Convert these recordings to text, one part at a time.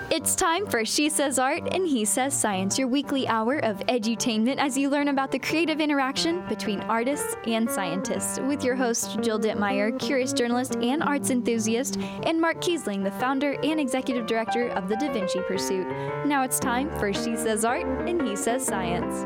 It's time for She Says Art and He Says Science, your weekly hour of edutainment as you learn about the creative interaction between artists and scientists. With your host, Jill Dittmeyer, curious journalist and arts enthusiast, and Mark Kiesling, the founder and executive director of the Da Vinci Pursuit. Now it's time for She Says Art and He Says Science.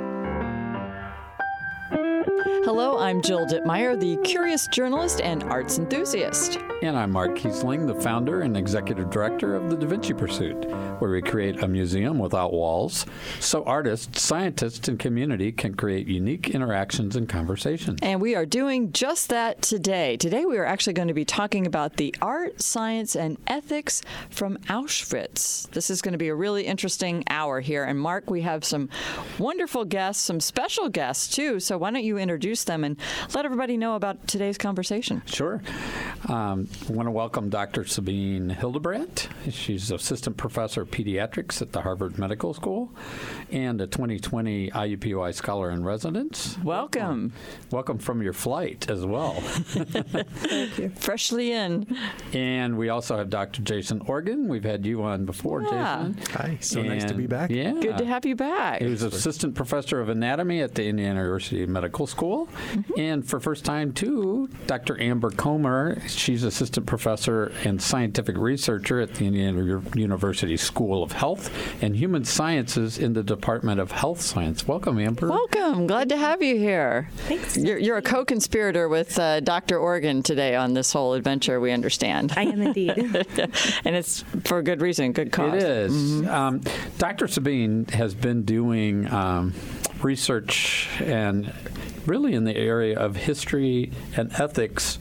Hello, I'm Jill Dittmeyer, the curious journalist and arts enthusiast. And I'm Mark Kiesling, the founder and executive director of the Da Vinci Pursuit, where we create a museum without walls so artists, scientists, and community can create unique interactions and conversations. And we are doing just that today. Today we are actually going to be talking about the art, science, and ethics from Auschwitz. This is going to be a really interesting hour here. And Mark, we have some wonderful guests, some special guests too. So why don't you introduce them and let everybody know about today's conversation? Sure. I want to welcome Dr. Sabine Hildebrandt. She's assistant professor of pediatrics at the Harvard Medical School and a 2020 IUPUI Scholar in Residence. Welcome. Welcome from your flight as well. Thank you. Freshly in. And we also have Dr. Jason Organ. We've had you on before, Jason. Hi. So nice to be back. Yeah. Good to have you back. He was assistant professor of anatomy at the Indiana University Medical School. Mm-hmm. And for first time, too, Dr. Amber Comer. She's assistant professor and scientific researcher at the Indiana University School of Health and Human Sciences in the Department of Health Science. Welcome, Amber. Welcome. Glad to have you here. Thanks. You're a co-conspirator with Dr. Organ today on this whole adventure, we understand. I am indeed. And it's for good reason, good cause. It is. Mm-hmm. Dr. Sabine has been doing research and really in the area of history and ethics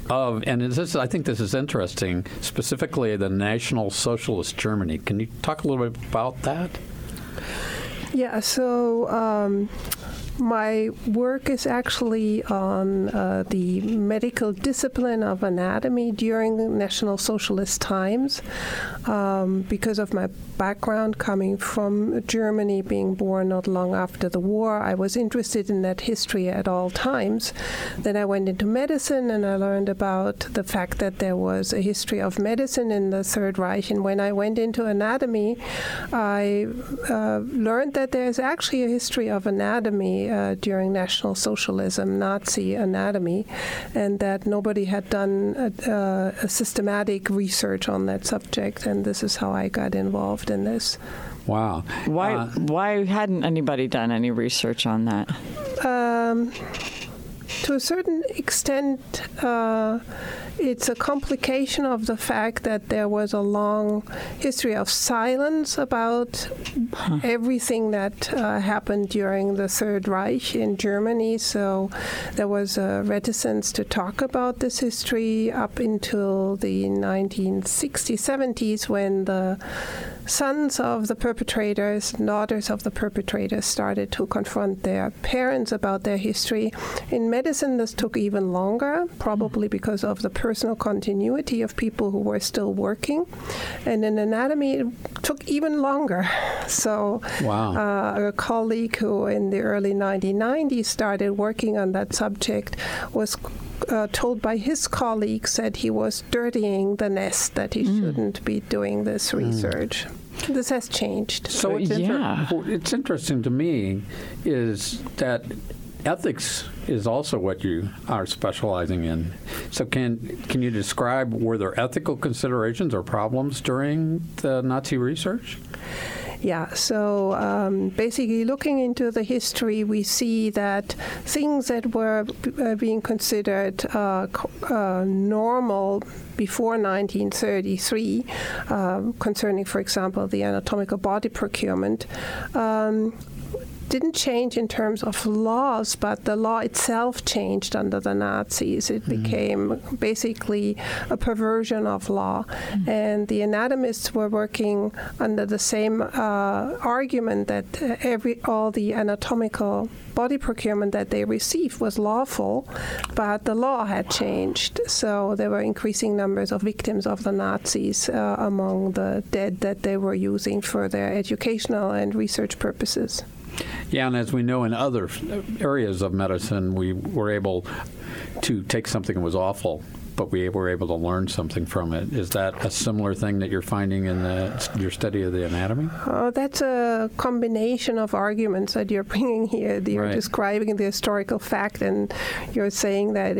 I think this is interesting, specifically the National Socialist Germany. Can you talk a little bit about that? Yeah, so my work is actually on the medical discipline of anatomy during the National Socialist times. Because of my background coming from Germany, being born not long after the war, I was interested in that history at all times. Then I went into medicine and I learned about the fact that there was a history of medicine in the Third Reich. And when I went into anatomy, I learned that there's actually a history of anatomy during National Socialism, Nazi anatomy, and that nobody had done a systematic research on that subject. And this is how I got involved in this. Wow. Why hadn't anybody done any research on that? To a certain extent, it's a complication of the fact that there was a long history of silence about everything that happened during the Third Reich in Germany. So there was a reticence to talk about this history up until the 1960s, 70s, when the sons of the perpetrators, daughters of the perpetrators started to confront their parents about their history. In medicine, this took even longer, probably because of the personal continuity of people who were still working. And in anatomy, it took even longer. So a colleague who in the early 1990s started working on that subject was told by his colleagues that he was dirtying the nest, that he shouldn't be doing this research. This has changed. So it's interesting to me is that ethics is also what you are specializing in. So can you describe, were there ethical considerations or problems during the Nazi research? Yeah, so basically looking into the history, we see that things that were being considered normal before 1933, concerning, for example, the anatomical body procurement, didn't change in terms of laws, but the law itself changed under the Nazis. It became basically a perversion of law. And the anatomists were working under the same argument that all the anatomical body procurement that they received was lawful, but the law had changed. So there were increasing numbers of victims of the Nazis among the dead that they were using for their educational and research purposes. Yeah, and as we know in other areas of medicine, we were able to take something that was awful, but we were able to learn something from it. Is that a similar thing that you're finding in your study of the anatomy? That's a combination of arguments that you're bringing here. You're describing the historical fact, and you're saying that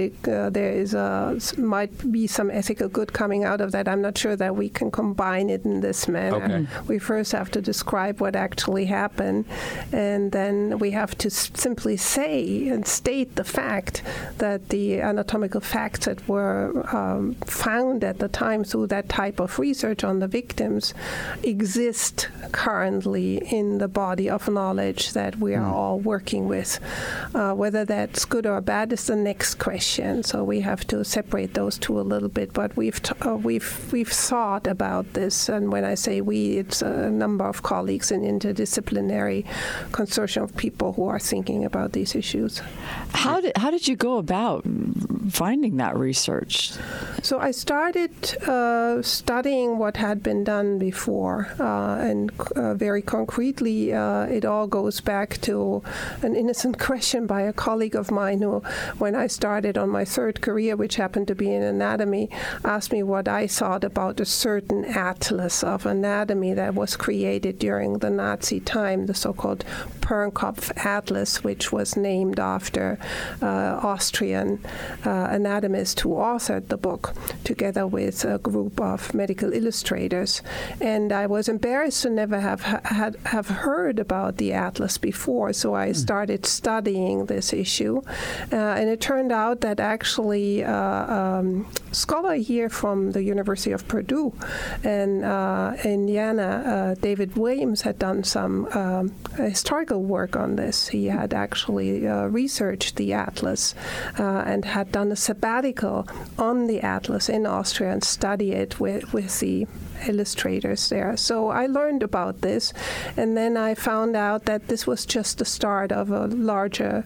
might be some ethical good coming out of that. I'm not sure that we can combine it in this manner. Okay. We first have to describe what actually happened, and then we have to simply say and state the fact that the anatomical facts that were found at the time through that type of research on the victims exist currently in the body of knowledge that we are all working with. Whether that's good or bad is the next question. So we have to separate those two a little bit. But we've thought about this, and when I say we, it's a number of colleagues in interdisciplinary consortium of people who are thinking about these issues. How did you go about finding that research? So I started studying what had been done before, and very concretely, it all goes back to an innocent question by a colleague of mine who, when I started on my third career, which happened to be in anatomy, asked me what I thought about a certain atlas of anatomy that was created during the Nazi time, the so-called Pernkopf Atlas, which was named after Austrian anatomist who authored the book together with a group of medical illustrators. And I was embarrassed to never have heard about the atlas before, so I started studying this issue. And it turned out that actually a scholar here from the University of Purdue in Indiana, David Williams, had done some historical work on this. He had actually researched the atlas and had done a sabbatical on the atlas in Austria and studied it with the illustrators there. So I learned about this, and then I found out that this was just the start of a larger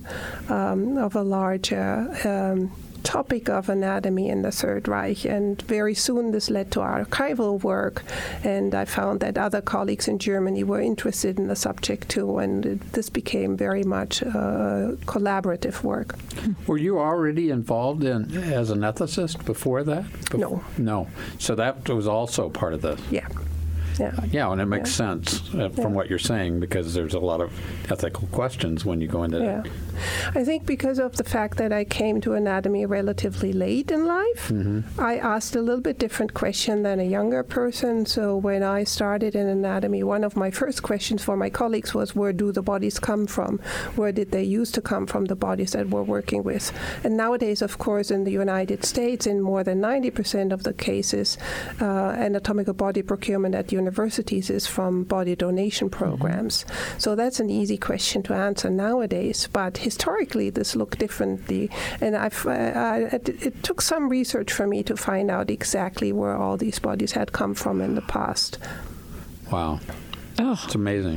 topic of anatomy in the Third Reich, and very soon this led to archival work, and I found that other colleagues in Germany were interested in the subject too, and this became very much collaborative work. Were you already involved as an ethicist before that? No. No. So that was also part of this? Yeah. Yeah, and it makes sense from what you're saying, because there's a lot of ethical questions when you go into that. I think because of the fact that I came to anatomy relatively late in life, I asked a little bit different question than a younger person. So when I started in anatomy, one of my first questions for my colleagues was, where do the bodies come from? Where did they used to come from, the bodies that we're working with? And nowadays, of course, in the United States, in more than 90% of the cases, anatomical body procurement at universities is from body donation programs. So that's an easy question to answer nowadays. But historically, this looked differently, and it took some research for me to find out exactly where all these bodies had come from in the past. Wow. Oh, it's amazing.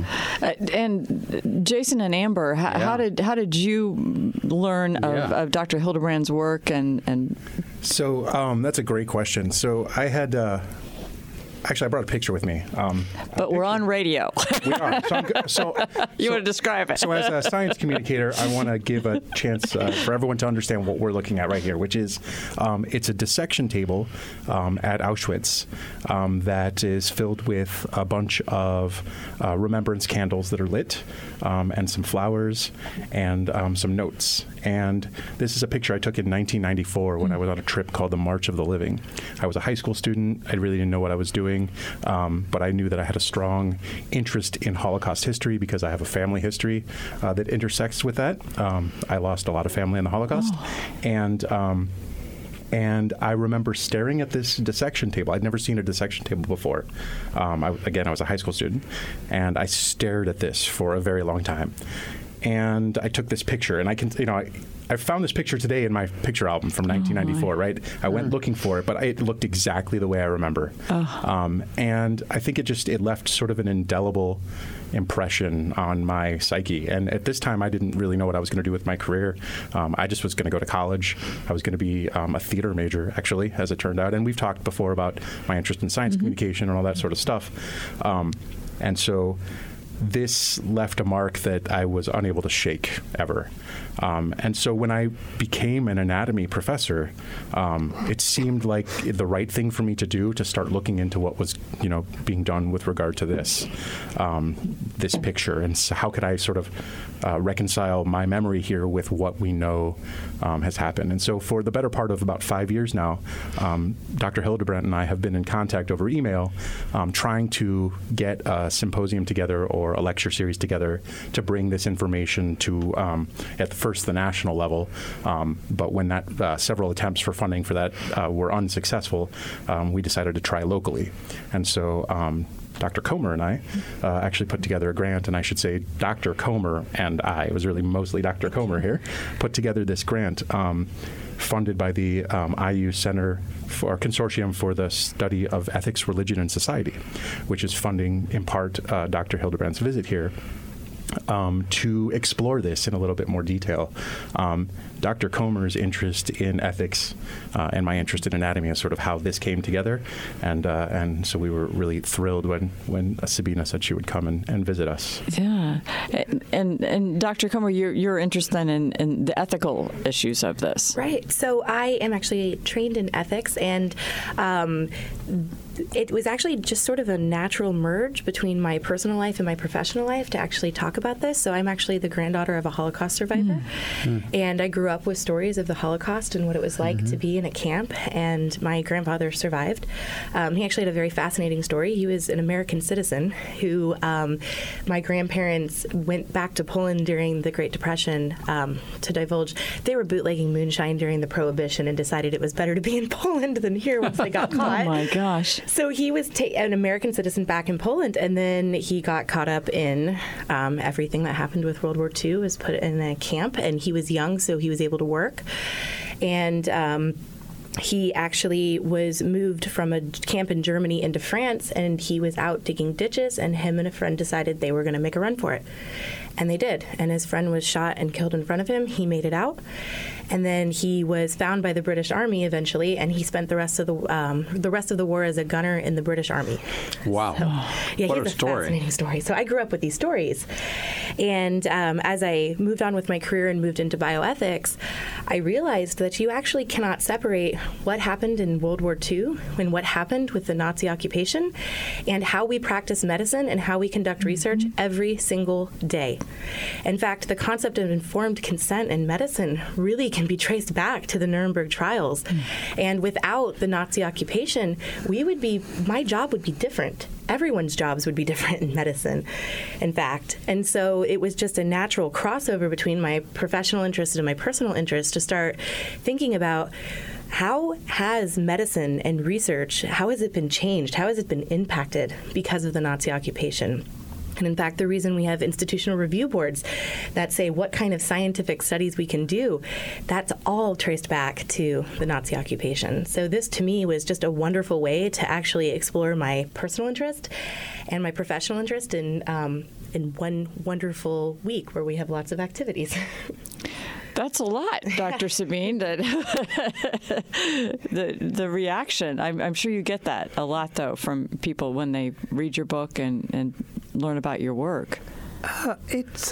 And Jason and Amber, how did you learn of Dr. Hildebrand's work? And so that's a great question. So I had. Actually, I brought a picture with me. But we're on radio. We are. You want to describe it? So as a science communicator, I want to give a chance for everyone to understand what we're looking at right here, which is it's a dissection table at Auschwitz that is filled with a bunch of remembrance candles that are lit and some flowers and some notes. And this is a picture I took in 1994 when I was on a trip called the March of the Living. I was a high school student. I really didn't know what I was doing, but I knew that I had a strong interest in Holocaust history because I have a family history that intersects with that. I lost a lot of family in the Holocaust. And I remember staring at this dissection table. I'd never seen a dissection table before. I was a high school student, and I stared at this for a very long time. And I took this picture, and I found this picture today in my picture album from 1994, right? I went looking for it, but it looked exactly the way I remember. And I think it left sort of an indelible impression on my psyche. And at this time, I didn't really know what I was going to do with my career. I just was going to go to college. I was going to be a theater major, actually, as it turned out. And we've talked before about my interest in science communication and all that sort of stuff. And so this left a mark that I was unable to shake ever. And so when I became an anatomy professor, it seemed like the right thing for me to do to start looking into what was, being done with regard to this picture, and so how could I sort of reconcile my memory here with what we know has happened. And so for the better part of about 5 years now, Dr. Hildebrandt and I have been in contact over email, trying to get a symposium together or a lecture series together to bring this information to, at first, the national level. But when that several attempts for funding for that were unsuccessful, we decided to try locally. And so Dr. Comer and I actually put together a grant, and I should say Dr. Comer and I, it was really mostly Dr. Comer here, put together this grant funded by the IU Center for Consortium for the Study of Ethics, Religion, and Society, which is funding, in part, Dr. Hildebrandt's visit here. To explore this in a little bit more detail. Dr. Comer's interest in ethics and my interest in anatomy is sort of how this came together, and so we were really thrilled when Sabina said she would come and visit us. Yeah, and Dr. Comer, you're interested in the ethical issues of this, right? So I am actually trained in ethics, and it was actually just sort of a natural merge between my personal life and my professional life to actually talk about this. So I'm actually the granddaughter of a Holocaust survivor, and I grew up with stories of the Holocaust and what it was like to be in a camp, and my grandfather survived. He actually had a very fascinating story. He was an American citizen who my grandparents went back to Poland during the Great Depression to divulge. They were bootlegging moonshine during the Prohibition and decided it was better to be in Poland than here once they got caught. Oh, my gosh. So he was an American citizen back in Poland, and then he got caught up in everything that happened with World War II, was put in a camp, and he was young, so he was able to work. And he actually was moved from a camp in Germany into France, and he was out digging ditches, and him and a friend decided they were going to make a run for it. And they did. And his friend was shot and killed in front of him. He made it out. And then he was found by the British Army eventually, and he spent the rest of the war as a gunner in the British Army. Wow. So, yeah, what he's a story. Fascinating story. So I grew up with these stories. And as I moved on with my career and moved into bioethics, I realized that you actually cannot separate what happened in World War II and what happened with the Nazi occupation and how we practice medicine and how we conduct research every single day. In fact, the concept of informed consent in medicine really can be traced back to the Nuremberg trials. And without the Nazi occupation, my job would be different. Everyone's jobs would be different in medicine, in fact. And so it was just a natural crossover between my professional interest and my personal interest to start thinking about how has medicine and research, how has it been changed? How has it been impacted because of the Nazi occupation? And in fact, the reason we have institutional review boards that say what kind of scientific studies we can do, that's all traced back to the Nazi occupation. So this, to me, was just a wonderful way to actually explore my personal interest and my professional interest in one wonderful week where we have lots of activities. That's a lot, Dr. Sabine. The reaction, I'm sure you get that a lot, though, from people when they read your book and learn about your work. It's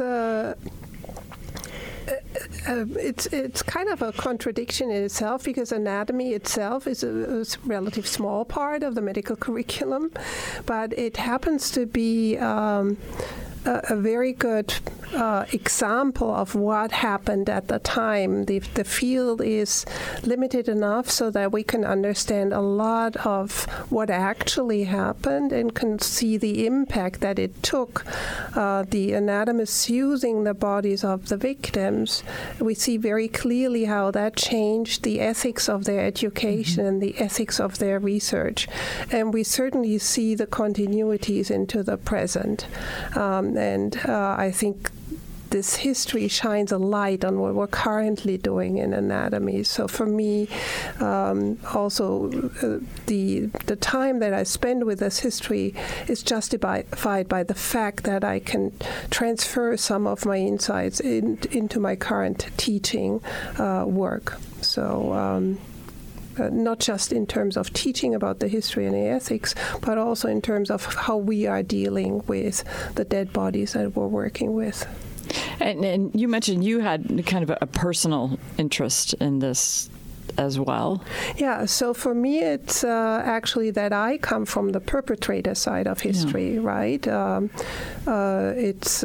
kind of a contradiction in itself, because anatomy itself is a relatively small part of the medical curriculum, but it happens to be a very good example of what happened at the time. The field is limited enough so that we can understand a lot of what actually happened and can see the impact that it took. The anatomists using the bodies of the victims, we see very clearly how that changed the ethics of their education and the ethics of their research. And we certainly see the continuities into the present. And I think this history shines a light on what we're currently doing in anatomy. So for me, also the time that I spend with this history is justified by the fact that I can transfer some of my insights into my current teaching work. So not just in terms of teaching about the history and the ethics, but also in terms of how we are dealing with the dead bodies that we're working with. And you mentioned you had kind of a personal interest in this as well. Yeah, so for me, it's actually that I come from the perpetrator side of history, right? It's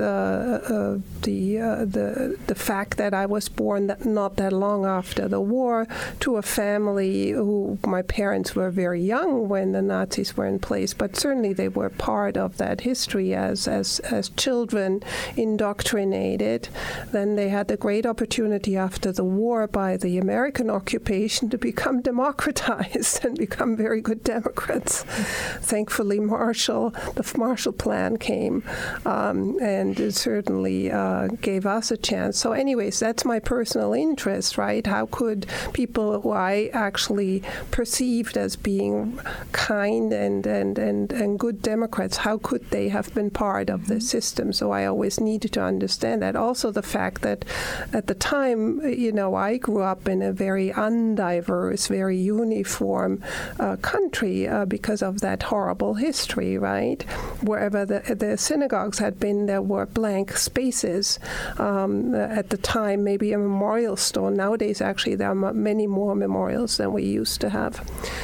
the fact that I was born not that long after the war to a family who my parents were very young when the Nazis were in place, but certainly they were part of that history as children indoctrinated. Then they had the great opportunity after the war by the American occupation to become democratized and become very good Democrats. Thankfully, the Marshall Plan came, and it certainly gave us a chance. So anyways, that's my personal interest, right? How could people who I actually perceived as being kind and good Democrats, how could they have been part of the system? So I always needed to understand that. Also the fact that at the time, I grew up in a very undiverse, very uniform country because of that horrible history, right? Wherever the synagogues had been, there were blank spaces. At the time, maybe a memorial stone. Nowadays, actually, there are many more memorials than we used to have.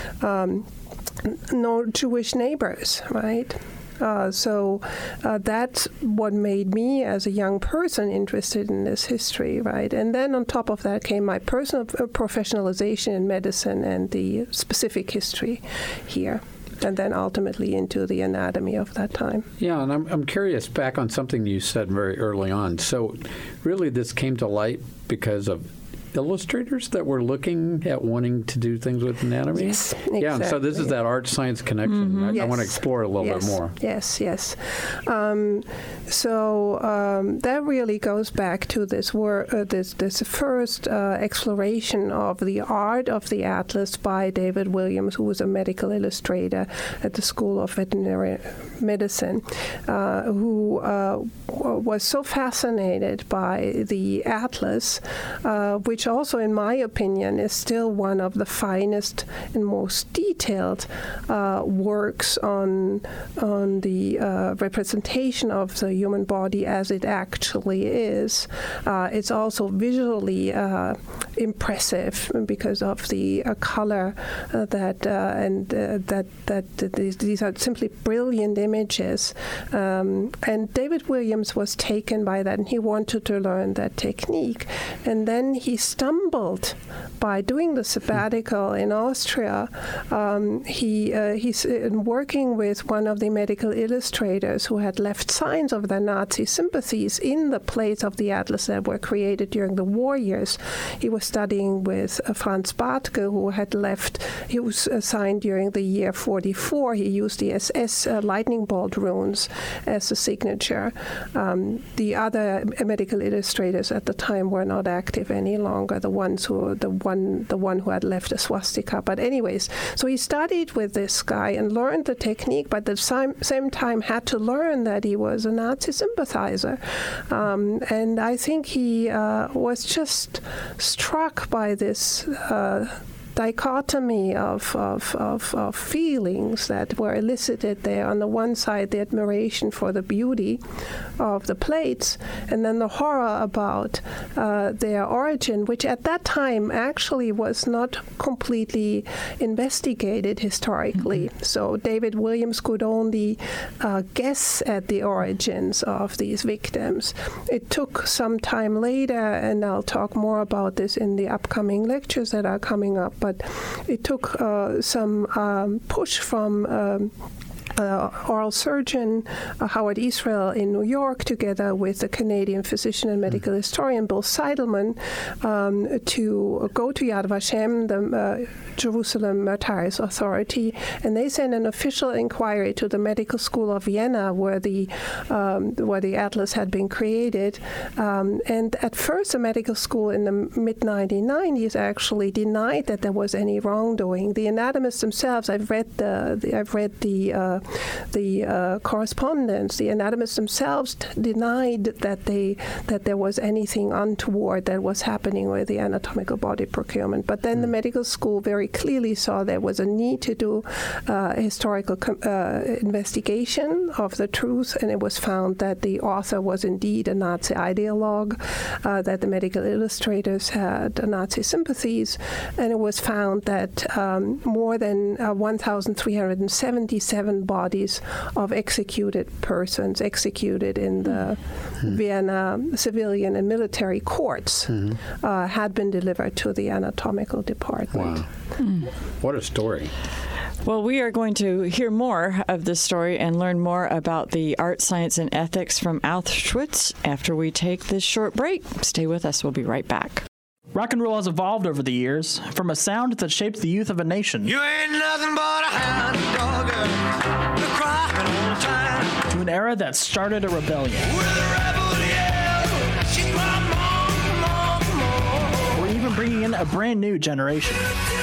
No Jewish neighbors, right? So that's what made me, as a young person, interested in this history, right? And then on top of that came my personal professionalization in medicine and the specific history here, and then ultimately into the anatomy of that time. Yeah, and I'm curious back on something you said very early on. So really this came to light because of illustrators that were looking at wanting to do things with anatomy? Yes, exactly. Yeah, so this is that art-science connection. Mm-hmm. I want to explore it a little bit more. Yes. That really goes back to this first exploration of the art of the atlas by David Williams, who was a medical illustrator at the School of Veterinary Medicine, who was so fascinated by the atlas, which also, in my opinion, is still one of the finest and most detailed works on the representation of the human body as it actually is. It's also visually impressive because of the color these are simply brilliant images. And David Williams was taken by that, and he wanted to learn that technique. And then he stumbled by doing the sabbatical in Austria. He's working with one of the medical illustrators who had left signs of their Nazi sympathies in the plates of the atlas that were created during the war years. He was studying with Franz Bartke, who had left. He was assigned during the year 44. He used the SS lightning bolt runes as a signature. The other medical illustrators at the time were not active any longer. The one who had left a swastika. But anyways, so he studied with this guy and learned the technique, but at the same time had to learn that he was a Nazi sympathizer. And I think he was just struck by this dichotomy of feelings that were elicited there. On the one side, the admiration for the beauty of the plates, and then the horror about their origin, which at that time actually was not completely investigated historically. Mm-hmm. So David Williams could only guess at the origins of these victims. It took some time later, and I'll talk more about this in the upcoming lectures that are coming up, but it took some push from oral surgeon Howard Israel in New York, together with the Canadian physician and medical historian Bill Seidelman, to go to Yad Vashem, the Jerusalem Notarius Authority, and they sent an official inquiry to the Medical School of Vienna, where the atlas had been created. And at first, the medical school in the mid-1990s actually denied that there was any wrongdoing. The anatomists themselves, I've read the correspondence, the anatomists themselves denied that there was anything untoward that was happening with the anatomical body procurement. But then the medical school very clearly saw there was a need to do historical investigation of the truth, and it was found that the author was indeed a Nazi ideologue, that the medical illustrators had Nazi sympathies, and it was found that more than 1,377 bodies of executed persons executed in the Vienna civilian and military courts had been delivered to the anatomical department. Wow. What a story. Well, we are going to hear more of this story and learn more about the art, science, and ethics from Auschwitz after we take this short break. Stay with us. We'll be right back. Rock and roll has evolved over the years, from a sound that shaped the youth of a nation You ain't nothing but a hound dog, you're crying all the time. to an era that started a rebellion. With a rebel yell, she cried more. We're even bringing in a brand new generation.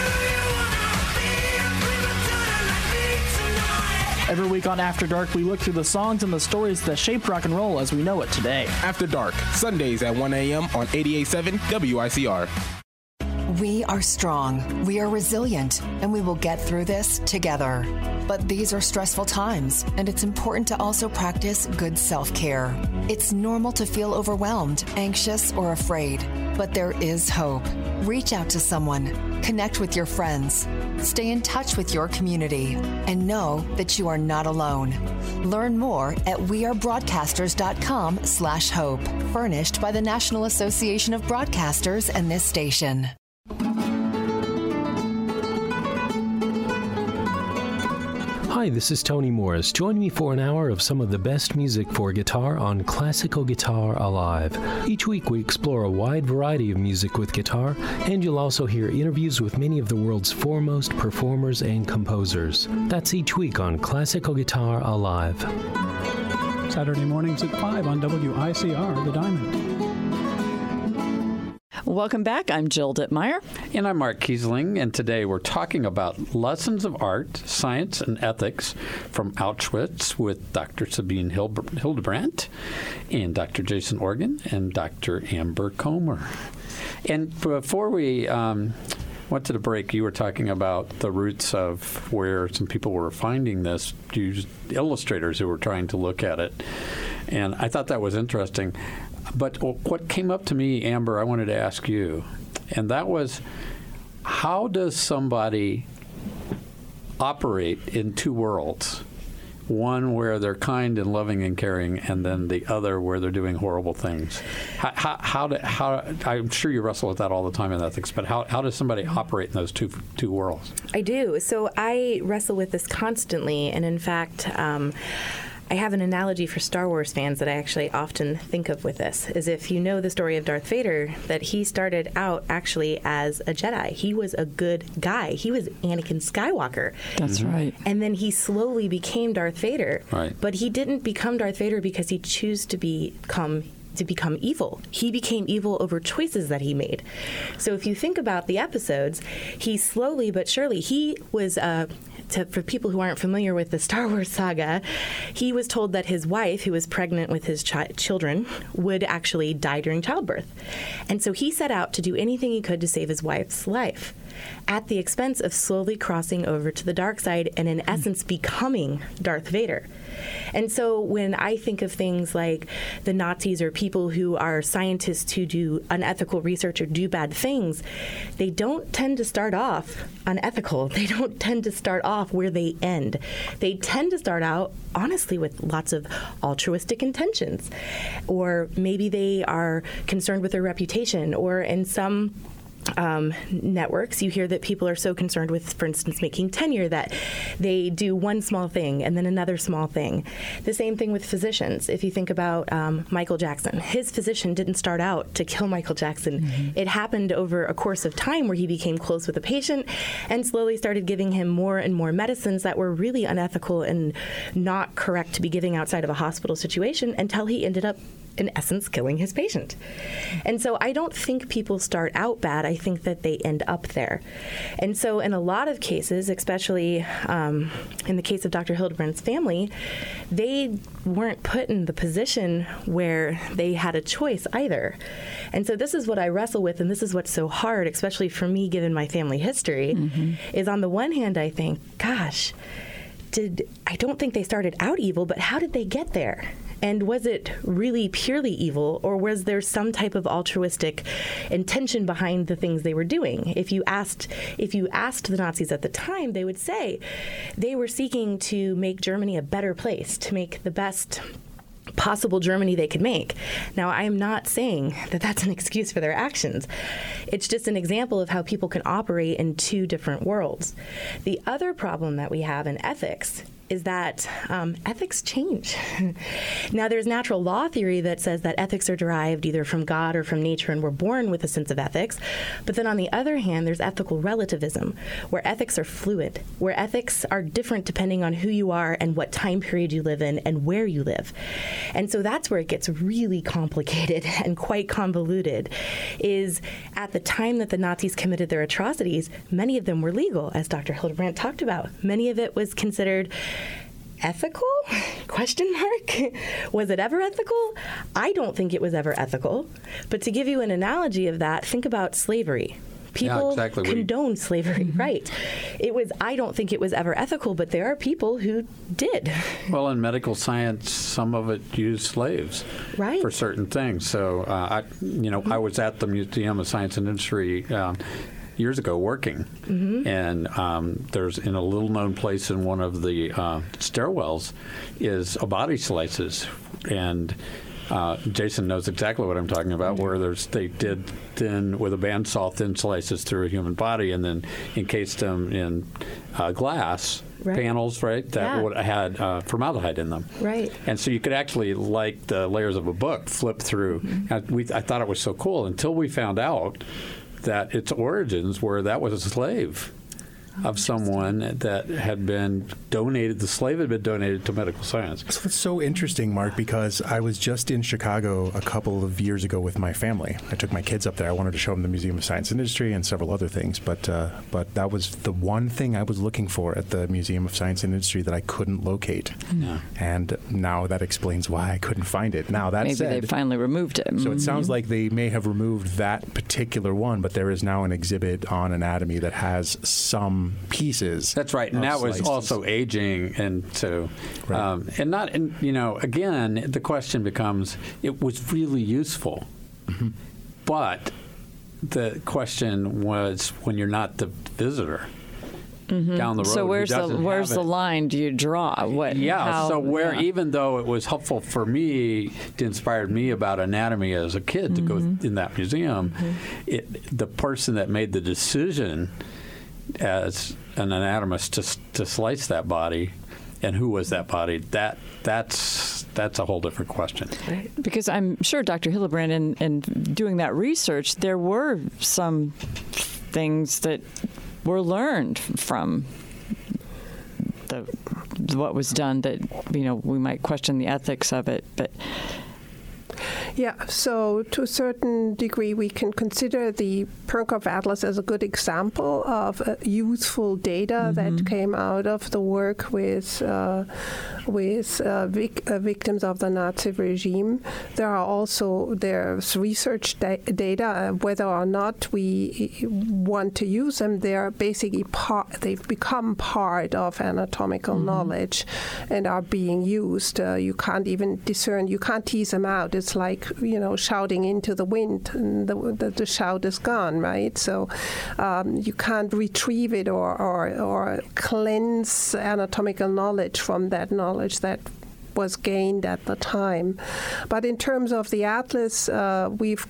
Every week on After Dark, we look through the songs and the stories that shaped rock and roll as we know it today. After Dark, Sundays at 1 a.m. on 88.7 WICR. We are strong, we are resilient, and we will get through this together. But these are stressful times, and it's important to also practice good self-care. It's normal to feel overwhelmed, anxious, or afraid, but there is hope. Reach out to someone, connect with your friends, stay in touch with your community, and know that you are not alone. Learn more at wearebroadcasters.com/hope, furnished by the National Association of Broadcasters and this station. Hi, this is Tony Morris. Join me for an hour of some of the best music for guitar on Classical Guitar Alive. Each week we explore a wide variety of music with guitar, and you'll also hear interviews with many of the world's foremost performers and composers. That's each week on Classical Guitar Alive. Saturday mornings at 5 on WICR, The Diamond. Welcome back. I'm Jill Dittmeyer. And I'm Mark Kiesling, and today we're talking about lessons of art, science, and ethics from Auschwitz with Dr. Sabine Hildebrandt and Dr. Jason Organ and Dr. Amber Comer. And before we went to the break, you were talking about the roots of where some people were finding this, illustrators who were trying to look at it. And I thought that was interesting. But what came up to me, Amber, I wanted to ask you, and that was, how does somebody operate in two worlds? One where they're kind and loving and caring, and then the other where they're doing horrible things. I'm sure you wrestle with that all the time in ethics, but how does somebody operate in those two worlds? I do. So I wrestle with this constantly, and in fact, I have an analogy for Star Wars fans that I actually often think of with this, is if you know the story of Darth Vader, that he started out actually as a Jedi. He was a good guy. He was Anakin Skywalker. That's right. And then he slowly became Darth Vader. Right. But he didn't become Darth Vader because he chose to become evil. He became evil over choices that he made. So if you think about the episodes, he slowly but surely, he was for people who aren't familiar with the Star Wars saga, he was told that his wife, who was pregnant with his children, would actually die during childbirth. And so he set out to do anything he could to save his wife's life, at the expense of slowly crossing over to the dark side and, in essence, becoming Darth Vader. And so when I think of things like the Nazis or people who are scientists who do unethical research or do bad things, they don't tend to start off unethical. They don't tend to start off where they end. They tend to start out, honestly, with lots of altruistic intentions. Or maybe they are concerned with their reputation, or in some networks, you hear that people are so concerned with, for instance, making tenure that they do one small thing and then another small thing. The same thing with physicians. If you think about Michael Jackson, his physician didn't start out to kill Michael Jackson. Mm-hmm. It happened over a course of time where he became close with the patient and slowly started giving him more and more medicines that were really unethical and not correct to be giving outside of a hospital situation, until he ended up in essence, killing his patient. And so I don't think people start out bad. I think that they end up there. And so in a lot of cases, especially in the case of Dr. Hildebrandt's family, they weren't put in the position where they had a choice either. And so this is what I wrestle with, and this is what's so hard, especially for me, given my family history, is on the one hand, I think, gosh, I don't think they started out evil, but how did they get there? And was it really purely evil, or was there some type of altruistic intention behind the things they were doing? If you asked the Nazis at the time, they would say they were seeking to make Germany a better place, to make the best possible Germany they could make. Now, I am not saying that that's an excuse for their actions. It's just an example of how people can operate in two different worlds. The other problem that we have in ethics is that ethics change. Now, there's natural law theory that says that ethics are derived either from God or from nature, and we're born with a sense of ethics. But then on the other hand, there's ethical relativism, where ethics are fluid, where ethics are different depending on who you are and what time period you live in and where you live. And so that's where it gets really complicated and quite convoluted, is at the time that the Nazis committed their atrocities, many of them were legal, as Dr. Hildebrandt talked about. Many of it was considered ethical? Question mark. Was it ever ethical? I don't think it was ever ethical. But to give you an analogy of that, think about slavery. People condone slavery, right? I don't think it was ever ethical, but there are people who did. Well, in medical science, some of it used slaves for certain things. So, I was at the Museum of Science and Industry years ago working, and there's in a little known place in one of the stairwells is a body slices, and Jason knows exactly what I'm talking about, where they did with a bandsaw thin slices through a human body and then encased them in glass panels, that had formaldehyde in them. Right. And so you could actually, like the layers of a book, flip through. I thought it was so cool until we found out that its origins were that was a slave of someone that had been donated. The slave had been donated to medical science. So it's so interesting, Mark, because I was just in Chicago a couple of years ago with my family. I took my kids up there. I wanted to show them the Museum of Science and Industry and several other things, but that was the one thing I was looking for at the Museum of Science and Industry that I couldn't locate. Yeah. And now that explains why I couldn't find it. Now, that maybe said, they finally removed it. So it sounds like they may have removed that particular one, but there is now an exhibit on anatomy that has some pieces. That's right, and that was also aging, and so, again, the question becomes: it was really useful, but the question was when you're not the visitor. Down the road. So where's the line do you draw? Even though it was helpful for me, it inspired me about anatomy as a kid to go in that museum, the person that made the decision as an anatomist to slice that body, and who was that body, that's a whole different question. Right. Because I'm sure, Dr. Hildebrandt, in doing that research, there were some things that were learned from what was done that we might question the ethics of it, but. Yeah, so to a certain degree, we can consider the Perkoff Atlas as a good example of useful data that came out of the work with victims of the Nazi regime. There's research data, whether or not we want to use them, they're basically they've become part of anatomical knowledge and are being used. You can't even discern, you can't tease them out. It's like, shouting into the wind, and the shout is gone, right? So you can't retrieve it or cleanse anatomical knowledge from that knowledge that was gained at the time. But in terms of the atlas, we've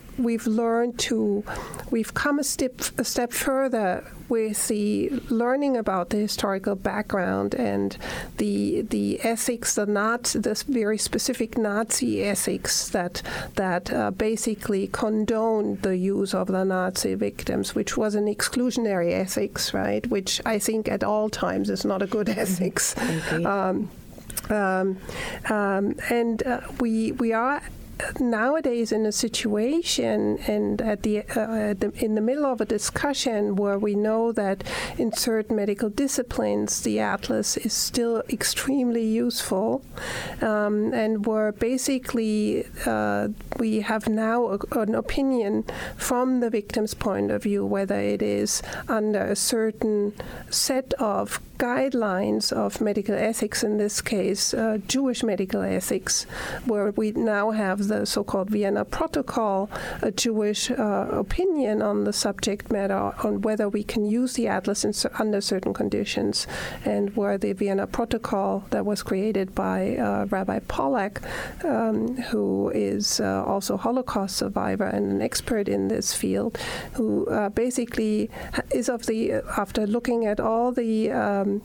come a step further with the learning about the historical background and the ethics, this very specific Nazi ethics that basically condoned the use of the Nazi victims, which was an exclusionary ethics, right? Which I think at all times is not a good ethics. We are nowadays in a situation and in the middle of a discussion where we know that in certain medical disciplines the atlas is still extremely useful, and where basically we have now an opinion from the victim's point of view whether it is under a certain set of guidelines of medical ethics, in this case Jewish medical ethics, where we now have the so-called Vienna Protocol, a Jewish opinion on the subject matter on whether we can use the atlas under certain conditions, and where the Vienna Protocol that was created by Rabbi Pollack, who is also a Holocaust survivor and an expert in this field, who basically is after looking at all the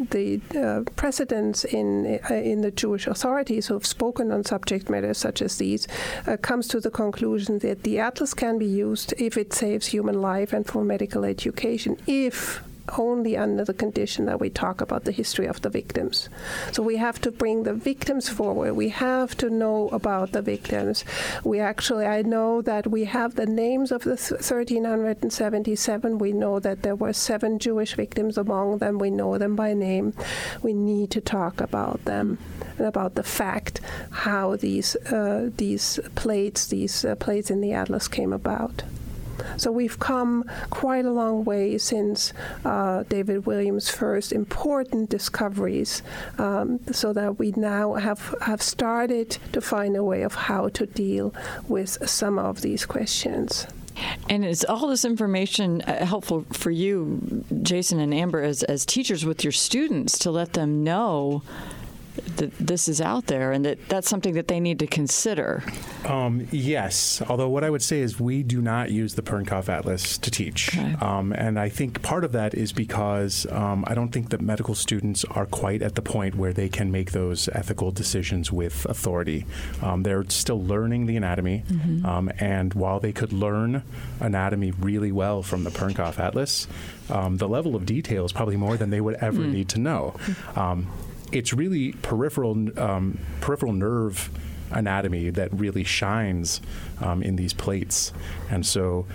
precedents in the Jewish authorities who have spoken on subject matters such as these, comes to the conclusion that the atlas can be used if it saves human life and for medical education, if only under the condition that we talk about the history of the victims. So we have to bring the victims forward. We have to know about the victims. I know that we have the names of the 1,377. We know that there were 7 Jewish victims among them. We know them by name. We need to talk about them and about the fact how these plates in the atlas came about. So we've come quite a long way since David Williams' first important discoveries, so that we now have started to find a way of how to deal with some of these questions. And is all this information helpful for you, Jason and Amber, as teachers with your students, to let them know that this is out there and that that's something that they need to consider? Yes, although what I would say is we do not use the Pernkopf Atlas to teach. Okay. And I think part of that is because I don't think that medical students are quite at the point where they can make those ethical decisions with authority. They're still learning the anatomy, and while they could learn anatomy really well from the Pernkopf Atlas, the level of detail is probably more than they would ever need to know. It's really peripheral nerve anatomy that really shines in these plates, and so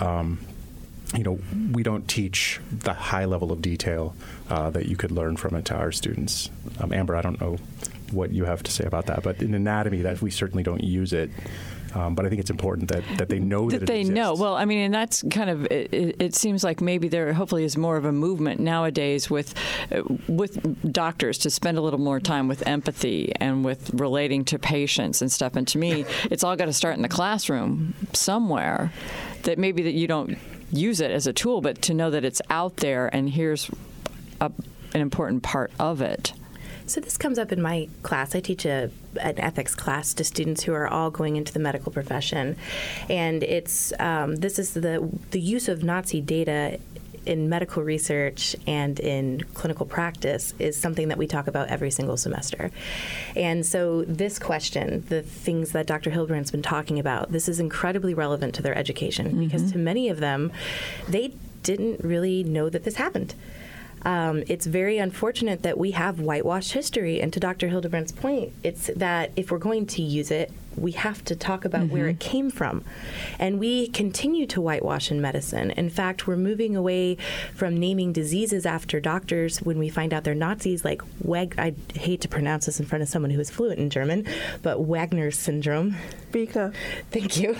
we don't teach the high level of detail that you could learn from it to our students. Amber, I don't know what you have to say about that, but in anatomy, that we certainly don't use it. But I think it's important that they know that it exists. Know. Well, I mean, and that's kind of, it seems like maybe there hopefully is more of a movement nowadays with doctors to spend a little more time with empathy and with relating to patients and stuff. And to me, it's all got to start in the classroom somewhere, that maybe that you don't use it as a tool, but to know that it's out there and here's an important part of it. So this comes up in my class. I teach an ethics class to students who are all going into the medical profession, and it's this is the use of Nazi data in medical research and in clinical practice is something that we talk about every single semester. And so this question, the things that Dr. Hildebrandt's been talking about, this is incredibly relevant to their education, because to many of them, they didn't really know that this happened. It's very unfortunate that we have whitewashed history, and to Dr. Hildebrandt's point, it's that if we're going to use it, we have to talk about where it came from. And we continue to whitewash in medicine. In fact, we're moving away from naming diseases after doctors when we find out they're Nazis, like I hate to pronounce this in front of someone who is fluent in German, but Wagner's syndrome. Bika. Thank you.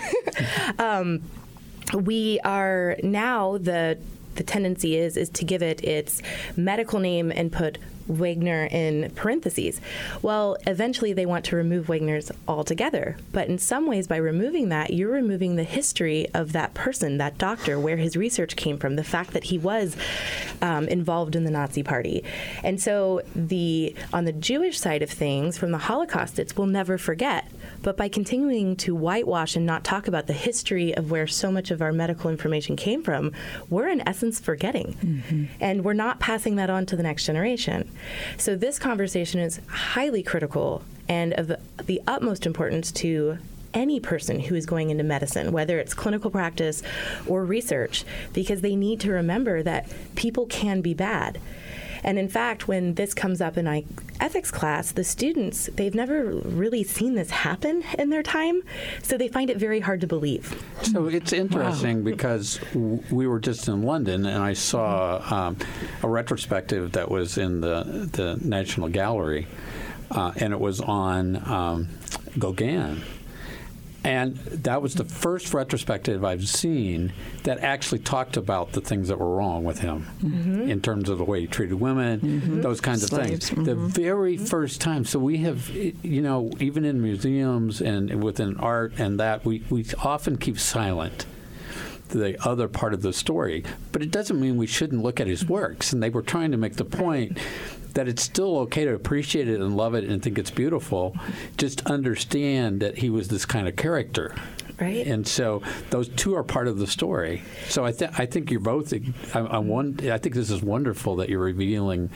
We are now the tendency is to give it its medical name and put Wagner in parentheses. Well, eventually they want to remove Wagner's altogether. But in some ways, by removing that, you're removing the history of that person, that doctor, where his research came from, the fact that he was involved in the Nazi Party. And so on the Jewish side of things, from the Holocaust, we'll never forget. But by continuing to whitewash and not talk about the history of where so much of our medical information came from, we're in essence forgetting. And we're not passing that on to the next generation. So this conversation is highly critical and of the utmost importance to any person who is going into medicine, whether it's clinical practice or research, because they need to remember that people can be bad. And in fact, when this comes up in my ethics class, the students, they've never really seen this happen in their time, so they find it very hard to believe. So it's interesting because we were just in London, and I saw a retrospective that was in the National Gallery, and it was on Gauguin. And that was the first retrospective I've seen that actually talked about the things that were wrong with him in terms of the way he treated women, those kinds of things. The very first time. So we have, even in museums and within art and that, we often keep silent the other part of the story. But it doesn't mean we shouldn't look at his works. And they were trying to make the point that it's still okay to appreciate it and love it and think it's beautiful. Just understand that he was this kind of character. Right. And so those two are part of the story. So I think you're both. I think this is wonderful that you're revealing.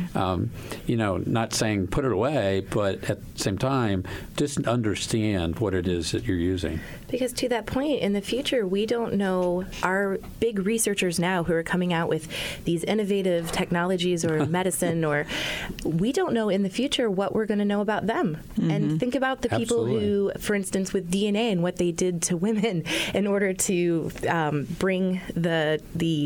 Not saying put it away, but at the same time, just understand what it is that you're using. Because to that point, in the future, we don't know, our big researchers now who are coming out with these innovative technologies or medicine, or we don't know in the future what we're going to know about them. And think about the people who, for instance, with DNA and what they did to women in order to bring the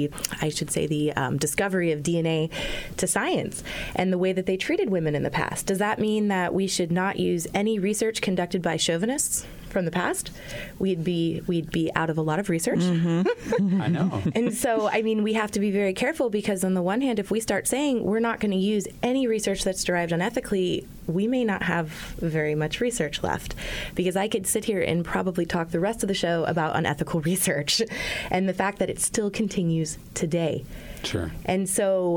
discovery of DNA to science, and the way that they treated women in the past. Does that mean that we should not use any research conducted by chauvinists from the past? We'd be out of a lot of research. I know. And so, we have to be very careful, because on the one hand, if we start saying we're not going to use any research that's derived unethically, we may not have very much research left, because I could sit here and probably talk the rest of the show about unethical research and the fact that it still continues today. Sure. And so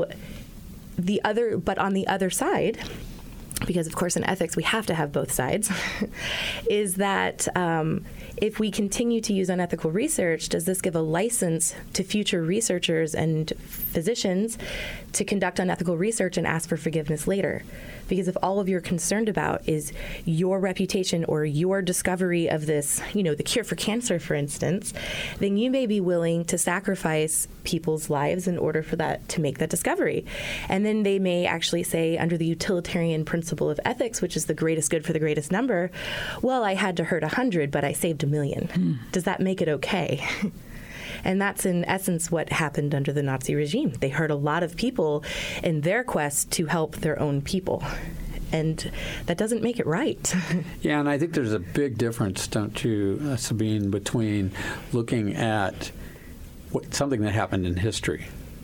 but on the other side, because of course in ethics we have to have both sides, is that if we continue to use unethical research, does this give a license to future researchers and physicians to conduct unethical research and ask for forgiveness later? Because if all of you're concerned about is your reputation or your discovery of this, the cure for cancer, for instance, then you may be willing to sacrifice people's lives in order for that to make that discovery. And then they may actually say, under the utilitarian principle of ethics, which is the greatest good for the greatest number, well, I had to hurt 100, but I saved 1 million. Does that make it okay? And that's in essence what happened under the Nazi regime. They hurt a lot of people in their quest to help their own people. And that doesn't make it right. Yeah, and I think there's a big difference, don't you, Sabine, between looking at something that happened in history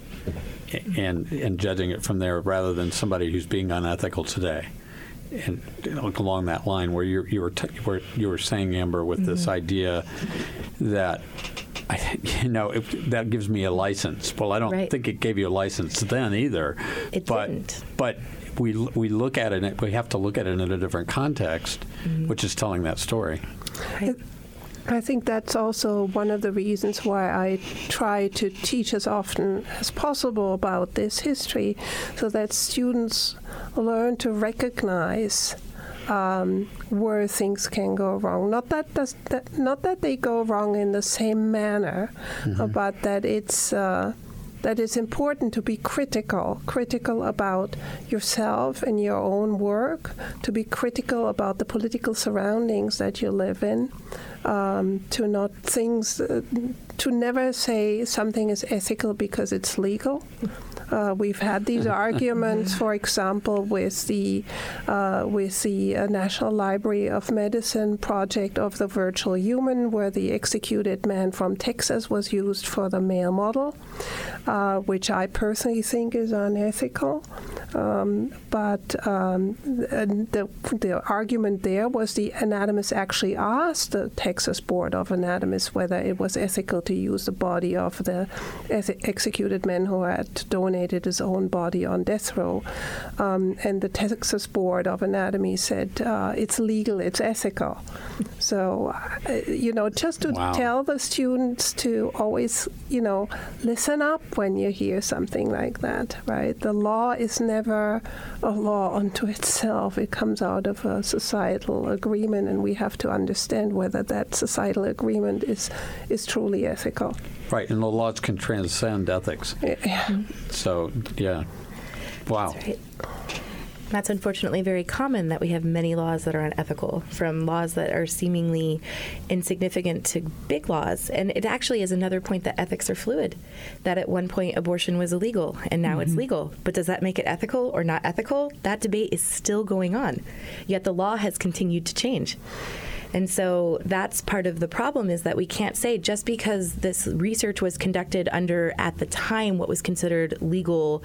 and judging it from there, rather than somebody who's being unethical today. And along that line, where you were saying, Amber, with this idea that that gives me a license. Well, I don't think it gave you a license then either. It didn't. But we look at it. We have to look at it in a different context, which is telling that story. Right. I think that's also one of the reasons why I try to teach as often as possible about this history, so that students learn to recognize where things can go wrong. Not that they go wrong in the same manner, but that it's important to be critical about yourself and your own work, to be critical about the political surroundings that you live in, to never say something is ethical because it's legal. We've had these arguments, for example, with the National Library of Medicine project of the virtual human, where the executed man from Texas was used for the male model, which I personally think is unethical. But the argument there was the anatomist actually asked the Texas Board of Anatomists whether it was ethical to use the body of the executed man who had donated his own body on death row. And the Texas Board of Anatomy said it's legal, it's ethical. So, just to tell the students to always, listen up when you hear something like that, right? The law is never a law unto itself. It comes out of a societal agreement, and we have to understand whether that societal agreement is truly ethical. Right, and the laws can transcend ethics. Yeah. So, yeah. Wow. That's right. That's unfortunately very common, that we have many laws that are unethical, from laws that are seemingly insignificant to big laws. And it actually is another point that ethics are fluid, that at one point abortion was illegal and now it's legal. But does that make it ethical or not ethical? That debate is still going on. Yet the law has continued to change. And so that's part of the problem, is that we can't say just because this research was conducted under, at the time, what was considered legal,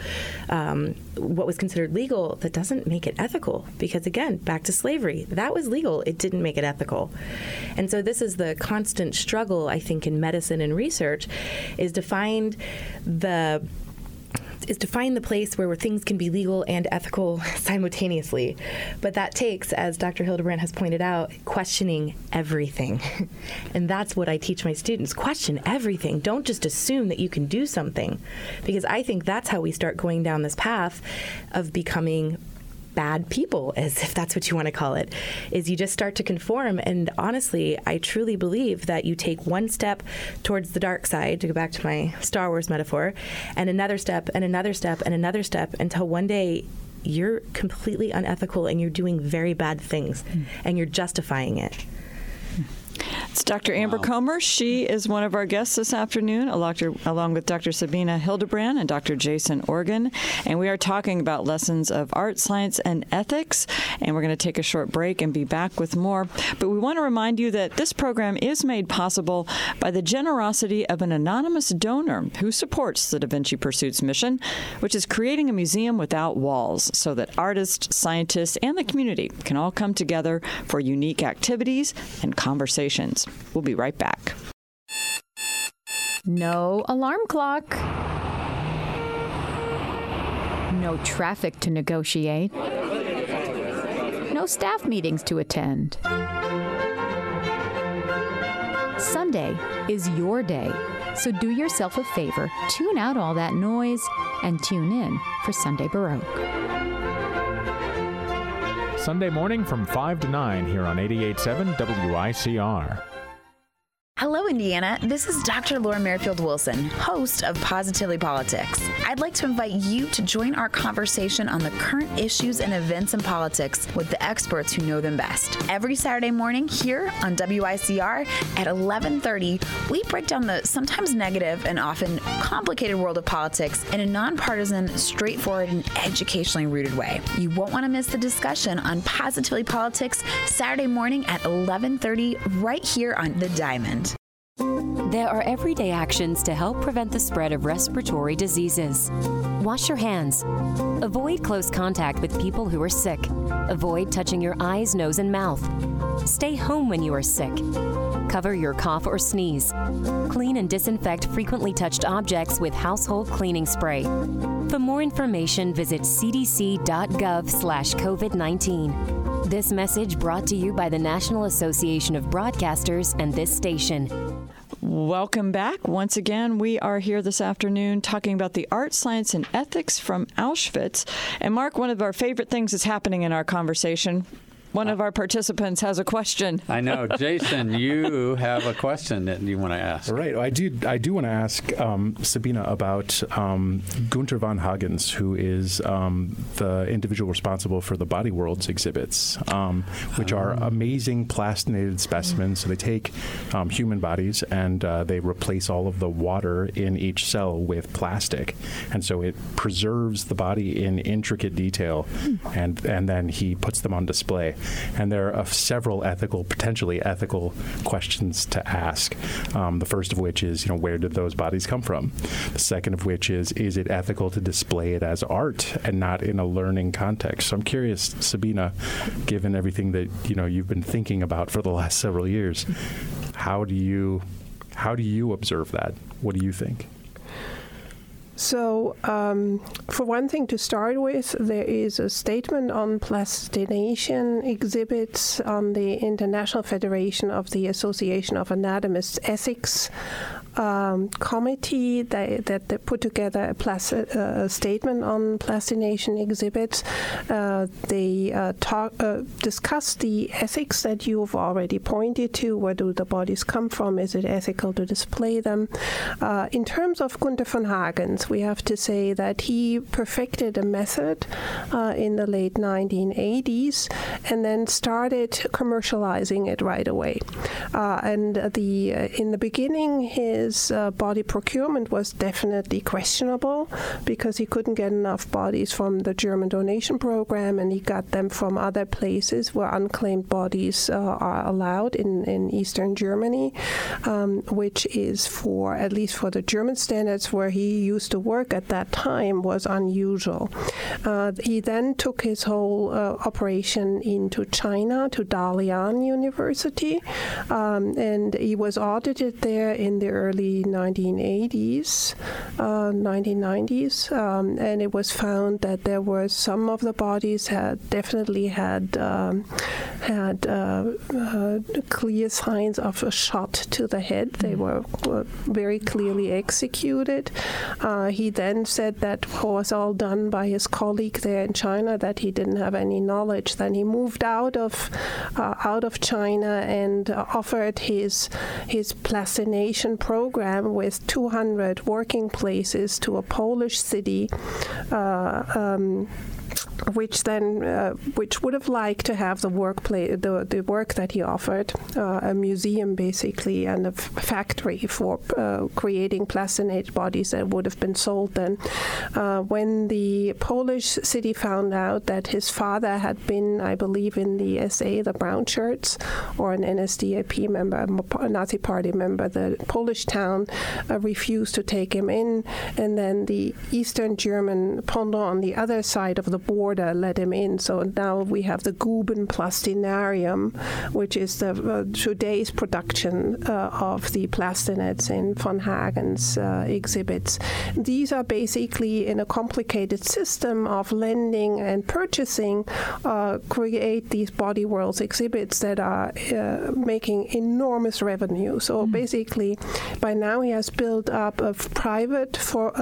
that doesn't make it ethical. Because again, back to slavery, that was legal. It didn't make it ethical. And so this is the constant struggle, I think, in medicine and research, is to find the place where things can be legal and ethical simultaneously. But that takes, as Dr. Hildebrandt has pointed out, questioning everything. And that's what I teach my students. Question everything. Don't just assume that you can do something. Because I think that's how we start going down this path of becoming bad people, as if that's what you want to call it, is you just start to conform. And honestly, I truly believe that you take one step towards the dark side, to go back to my Star Wars metaphor, and another step and another step and another step, until one day you're completely unethical and you're doing very bad things and you're justifying it. It's Dr. Amber Comer. She is one of our guests this afternoon, along with Dr. Sabina Hildebrandt and Dr. Jason Organ. And we are talking about lessons of art, science, and ethics. And we're going to take a short break and be back with more. But we want to remind you that this program is made possible by the generosity of an anonymous donor who supports the Da Vinci Pursuit's mission, which is creating a museum without walls so that artists, scientists, and the community can all come together for unique activities and conversations. We'll be right back. No alarm clock. No traffic to negotiate. No staff meetings to attend. Sunday is your day, so do yourself a favor. Tune out all that noise and tune in for Sunday Baroque. Sunday morning from 5 to 9 here on 88.7 WICR. Hello, Indiana. This is Dr. Laura Merrifield Wilson, host of Positively Politics. I'd like to invite you to join our conversation on the current issues and events in politics with the experts who know them best. Every Saturday morning here on WICR at 11:30, we break down the sometimes negative and often complicated world of politics in a nonpartisan, straightforward, and educationally rooted way. You won't want to miss the discussion on Positively Politics Saturday morning at 11:30 right here on The Diamond. There are everyday actions to help prevent the spread of respiratory diseases. Wash your hands. Avoid close contact with people who are sick. Avoid touching your eyes, nose, and mouth. Stay home when you are sick. Cover your cough or sneeze. Clean and disinfect frequently touched objects with household cleaning spray. For more information, visit cdc.gov/COVID-19. This message brought to you by the National Association of Broadcasters and this station. Welcome back. Once again, we are here this afternoon talking about the art, science, and ethics from Auschwitz. And Mark, one of our favorite things is happening in our conversation. One of our participants has a question. I know. Jason, you have a question that you want to ask. Right. I do want to ask Sabina about Gunther von Hagens, who is the individual responsible for the Body Worlds exhibits, which are amazing plastinated specimens. So they take human bodies and they replace all of the water in each cell with plastic. And so it preserves the body in intricate detail, and then he puts them on display. And there are several potentially ethical questions to ask. The first of which is, where did those bodies come from? The second of which is it ethical to display it as art and not in a learning context? So I'm curious, Sabina, given everything that you've been thinking about for the last several years, how do you observe that? What do you think? So, for one thing to start with, there is a statement on plastination exhibits on the International Federation of the Association of Anatomists Ethics committee that they put together a statement on plastination exhibits. They discussed the ethics that you've already pointed to. Where do the bodies come from? Is it ethical to display them? In terms of Gunther von Hagens, we have to say that he perfected a method in the late 1980s and then started commercializing it right away. And in the beginning, his body procurement was definitely questionable because he couldn't get enough bodies from the German donation program, and he got them from other places where unclaimed bodies are allowed in Eastern Germany, which is at least for the German standards where he used to work at that time, was unusual. He then took his whole operation into China to Dalian University, and he was audited there in the early 1990s, and it was found that there were some of the bodies definitely had clear signs of a shot to the head. They were very clearly executed. He then said that was all done by his colleague there in China, that he didn't have any knowledge. Then he moved out of China and offered his plastination program with 200 working places to a Polish city, which would have liked to have the work that he offered, a museum basically, and a factory for creating plastinated bodies that would have been sold then. When the Polish city found out that his father had been, I believe, in the SA, the Brown Shirts, or an NSDAP member, a Nazi Party member, the Polish town refused to take him in, and then the Eastern German pendant on the other side of the border let him in. So now we have the Guben Plastinarium, which is today's production of the plastinates in von Hagen's exhibits. These are basically, in a complicated system of lending and purchasing, create these body worlds exhibits that are making enormous revenue. So basically, by now he has built up a private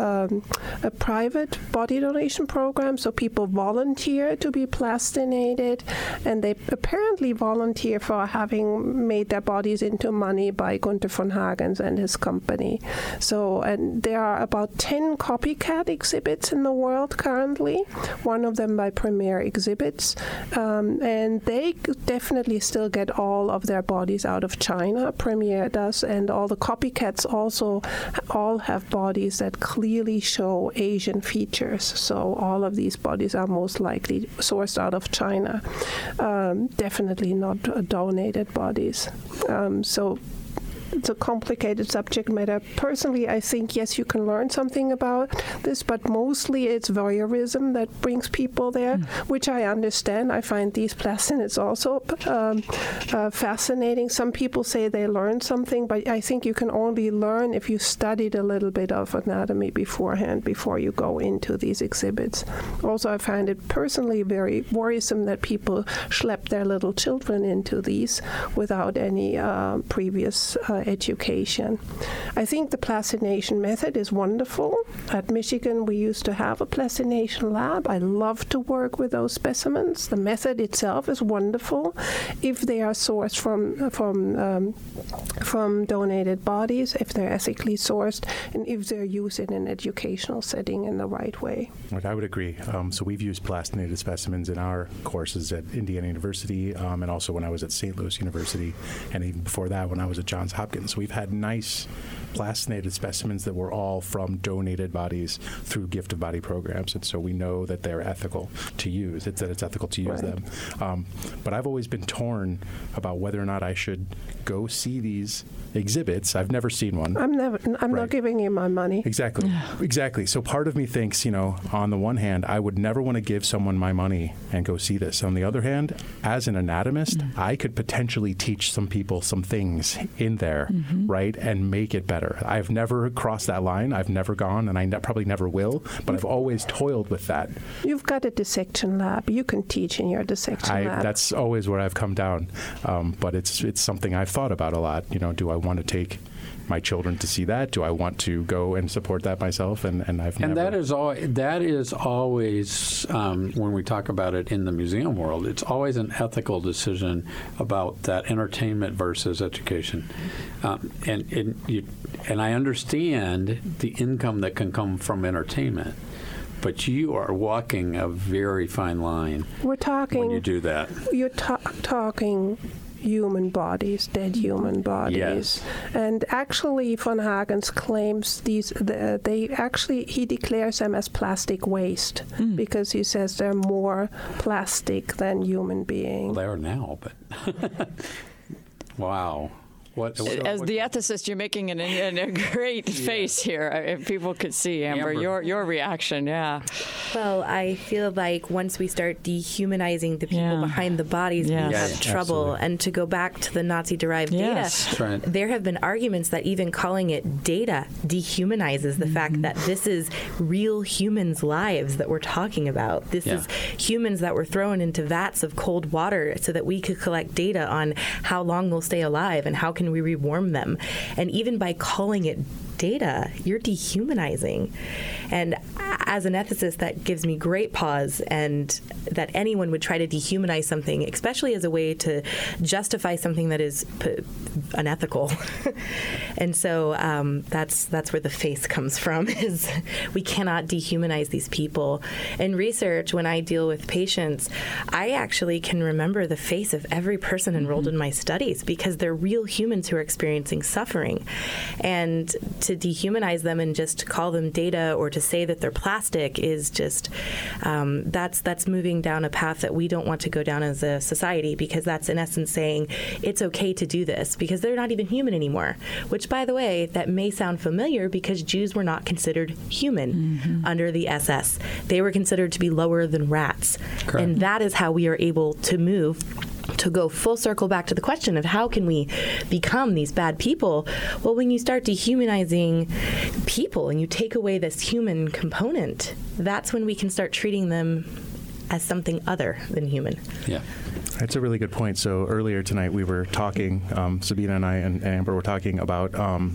body donation program. So people volunteer to be plastinated, and they apparently volunteer for having made their bodies into money by Gunther von Hagens and his company. So, and there are about 10 copycat exhibits in the world currently, one of them by Premier Exhibits, and they definitely still get all of their bodies out of China. Premier does, and all the copycats also all have bodies that clearly show Asian features. So all of these bodies are most likely sourced out of China, definitely not donated bodies. So it's a complicated subject matter. Personally, I think, yes, you can learn something about this, but mostly it's voyeurism that brings people there, which I understand. I find these plastinates also fascinating. Some people say they learned something, but I think you can only learn if you studied a little bit of anatomy beforehand, before you go into these exhibits. Also, I find it personally very worrisome that people schlep their little children into these without any previous education. I think the plastination method is wonderful. At Michigan, we used to have a plastination lab. I love to work with those specimens. The method itself is wonderful if they are sourced from donated bodies, if they're ethically sourced, and if they're used in an educational setting in the right way. I would agree. So we've used plastinated specimens in our courses at Indiana University, and also when I was at St. Louis University, and even before that when I was at Johns Hopkins. We've had nice plastinated specimens that were all from donated bodies through gift of body programs, and so we know that they're ethical to use. It's ethical to use them. But I've always been torn about whether or not I should go see these exhibits. I've never seen one. I'm not giving you my money. Exactly. So part of me thinks, on the one hand, I would never want to give someone my money and go see this. On the other hand, as an anatomist, I could potentially teach some people some things in there, right, and make it better. I've never crossed that line. I've never gone, and I probably never will, but I've always toiled with that. You've got a dissection lab. You can teach in your dissection lab. That's always where I've come down, but it's something I've thought about a lot. Do I want to take my children to see that? Do I want to go and support that myself? And I've never. And that is always when we talk about it in the museum world, it's always an ethical decision about that entertainment versus education. And I understand the income that can come from entertainment, but you are walking a very fine line. We're talking when you do that. You're talking human bodies, dead human bodies. Yes. And actually, von Hagens claims he declares them as plastic waste because he says they're more plastic than human beings. Well, they are now, but wow. As the ethicist, you're making a great face here. If people could see, Amber. Your reaction, yeah. Well, I feel like once we start dehumanizing the people behind the bodies, we have trouble. Absolutely. And to go back to the Nazi-derived data, right. There have been arguments that even calling it data dehumanizes the fact that this is real humans' lives that we're talking about. This is humans that were thrown into vats of cold water so that we could collect data on how long they'll stay alive and how can we rewarm them. And even by calling it data, you're dehumanizing. And as an ethicist, that gives me great pause, and that anyone would try to dehumanize something, especially as a way to justify something that is unethical. And so that's where the face comes from, is we cannot dehumanize these people. In research, when I deal with patients, I actually can remember the face of every person enrolled in my studies because they're real humans who are experiencing suffering. And to dehumanize them and just call them data or to say that they're plastic is just, that's moving down a path that we don't want to go down as a society, because that's in essence saying it's okay to do this because they're not even human anymore, which, by the way, that may sound familiar because Jews were not considered human under the SS. They were considered to be lower than rats. Correct. And that is how we are able to move to go full circle back to the question of how can we become these bad people? Well, when you start dehumanizing people and you take away this human component, that's when we can start treating them as something other than human. Yeah. That's a really good point. So earlier tonight we were talking, Sabina and I and Amber were talking about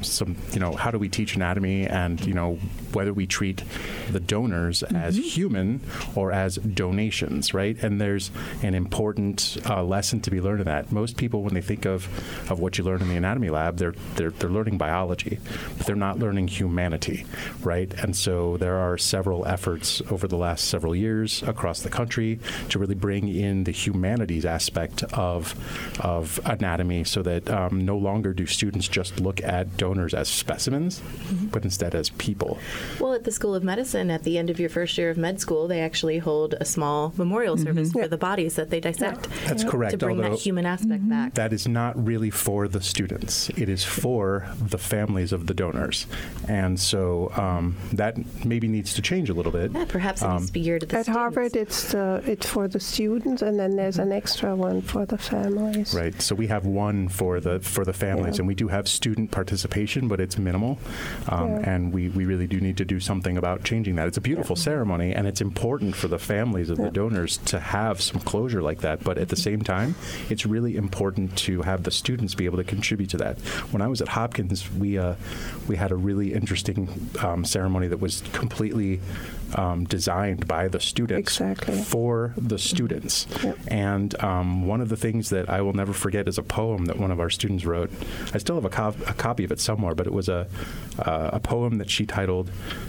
how do we teach anatomy and, whether we treat the donors as human or as donations, right? And there's an important lesson to be learned in that. Most people, when they think of what you learn in the anatomy lab, they're learning biology, but they're not learning humanity, right? And so there are several efforts over the last several years across the country to really bring in the humanities aspect of anatomy so that no longer do students just look at donors as specimens, but instead as people. Well, at the School of Medicine, at the end of your first year of med school, they actually hold a small memorial service for the bodies that they dissect. That's correct. To bring that human aspect back. That is not really for the students. It is for the families of the donors. And so that maybe needs to change a little bit. Yeah, perhaps it needs to be geared to the At students. Harvard, it's for the students, and then there's an extra one for the families. Right. So we have one for the families, and we do have student participation, but it's minimal. And we really do need to do something about changing that. It's a beautiful ceremony, and it's important for the families of the donors to have some closure like that. But at the same time, it's really important to have the students be able to contribute to that. When I was at Hopkins, we had a really interesting ceremony that was completely designed by the students for the students. And one of the things that I will never forget is a poem that one of our students wrote. I still have a copy of it somewhere, but it was a poem that she titled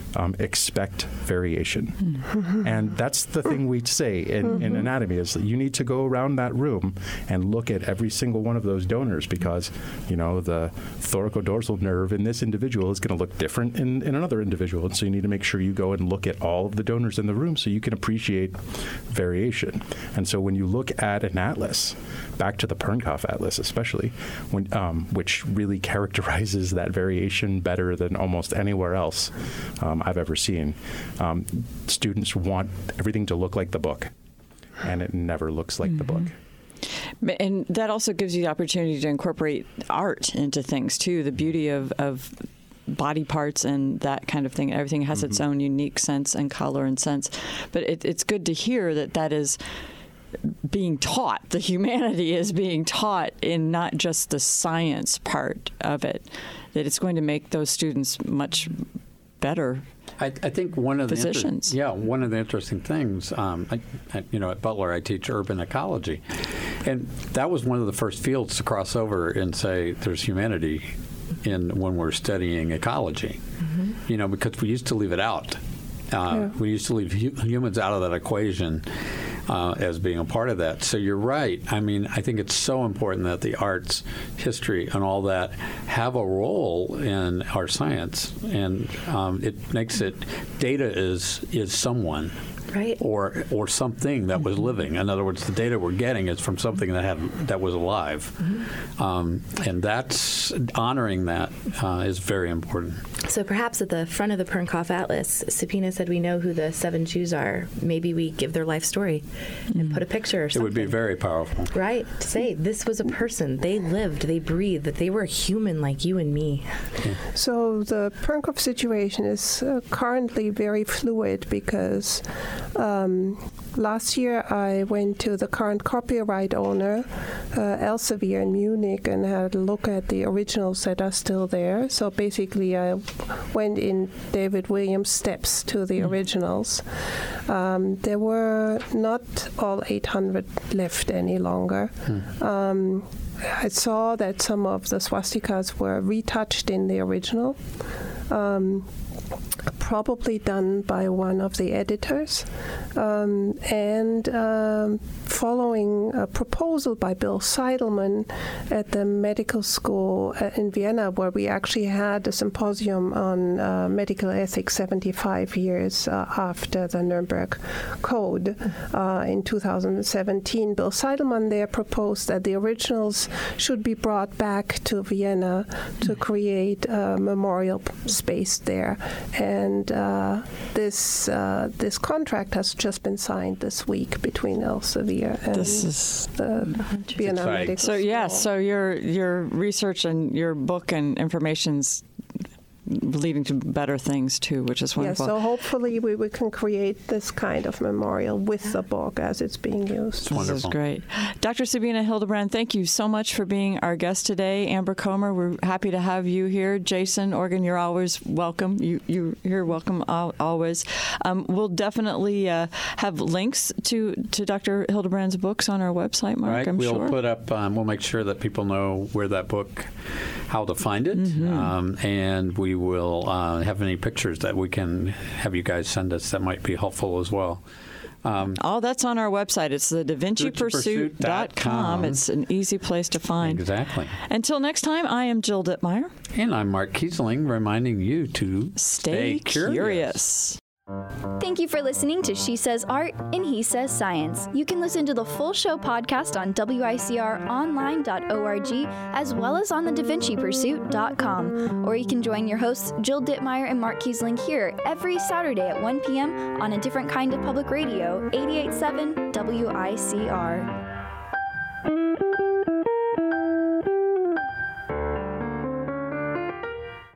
Expect Variation. And that's the thing we say in anatomy is that you need to go around that room and look at every single one of those donors because, the thoracodorsal nerve in this individual is going to look different in another individual. And so you need to make sure you go and look at all of the donors in the room so you can appreciate variation. And so when you look at an atlas, back to the Pernkopf Atlas especially, which really characterizes that variation better than almost anywhere else I've ever seen, students want everything to look like the book, and it never looks like the book. And that also gives you the opportunity to incorporate art into things, too, the beauty of body parts and that kind of thing. Everything has its own unique sense and color and sense. But it's good to hear that is being taught. The humanity is being taught in not just the science part of it, that it's going to make those students much better. I think one of physicians. One of the interesting things, at Butler, I teach urban ecology, and that was one of the first fields to cross over and say there's humanity when we're studying ecology. Mm-hmm. Because we used to leave it out. We used to leave humans out of that equation as being a part of that. So you're right. I mean, I think it's so important that the arts, history, and all that have a role in our science, and it makes it data is someone. Right. Or something that was living. In other words, the data we're getting is from something that was alive. Mm-hmm. And that's honoring that is very important. So perhaps at the front of the Pernkopf Atlas, Sabina said we know who the 7 Jews are. Maybe we give their life story and put a picture or something. It would be very powerful. Right. To say this was a person. They lived, they breathed, that they were human like you and me. Yeah. So the Pernkopf situation is currently very fluid because last year I went to the current copyright owner, Elsevier in Munich, and had a look at the originals that are still there. So basically I went in David Williams' steps to the originals. There were not all 800 left any longer. I saw that some of the swastikas were retouched in the original. Probably done by one of the editors, and following a proposal by Bill Seidelman at the medical school in Vienna, where we actually had a symposium on medical ethics 75 years after the Nuremberg Code in 2017. Bill Seidelman there proposed that the originals should be brought back to Vienna to create a memorial space there. And this contract has just been signed this week between Elsevier and the Vienna Medical School. So your research and your book and information's leading to better things too, which is wonderful. Yeah, so hopefully we can create this kind of memorial with the book as it's being used. This is great. Dr. Sabina Hildebrand, thank you so much for being our guest today. Amber Comer, we're happy to have you here. Jason Organ, you're always welcome. You're welcome always. We'll definitely have links to Dr. Hildebrand's books on our website, Mark, right. I'm sure. We'll put up, we'll make sure that people know where that book, how to find it, and we will have any pictures that we can have you guys send us that might be helpful as well. All that's on our website. It's the DaVinciPursuit.com. It's an easy place to find. Exactly. Until next time, I am Jill Dittmeyer. And I'm Mark Kiesling, reminding you to stay curious. Thank you for listening to She Says Art and He Says Science. You can listen to the full show podcast on WICRonline.org as well as on the DaVinciPursuit.com. Or you can join your hosts Jill Dittmeyer and Mark Kiesling here every Saturday at 1 p.m. on a different kind of public radio, 88.7 WICR.